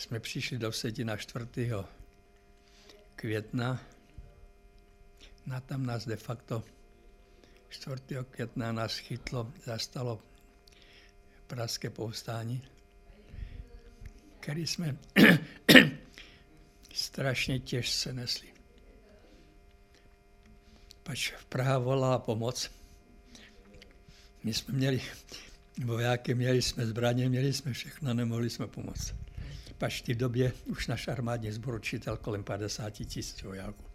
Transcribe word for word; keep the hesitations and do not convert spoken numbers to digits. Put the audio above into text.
jsme přišli do Vsetina čtvrtého května. Na tam nás de facto čtvrtého května nás chytlo, zastalo pražské povstání, který jsme strašně těžce nesli. Pač Praha volala pomoc. My jsme měli vojáky, měli jsme zbraně, měli jsme všechno, nemohli jsme pomoct. Pač v té době už náš armádní sbor čítal kolem padesát tisíc vojáků.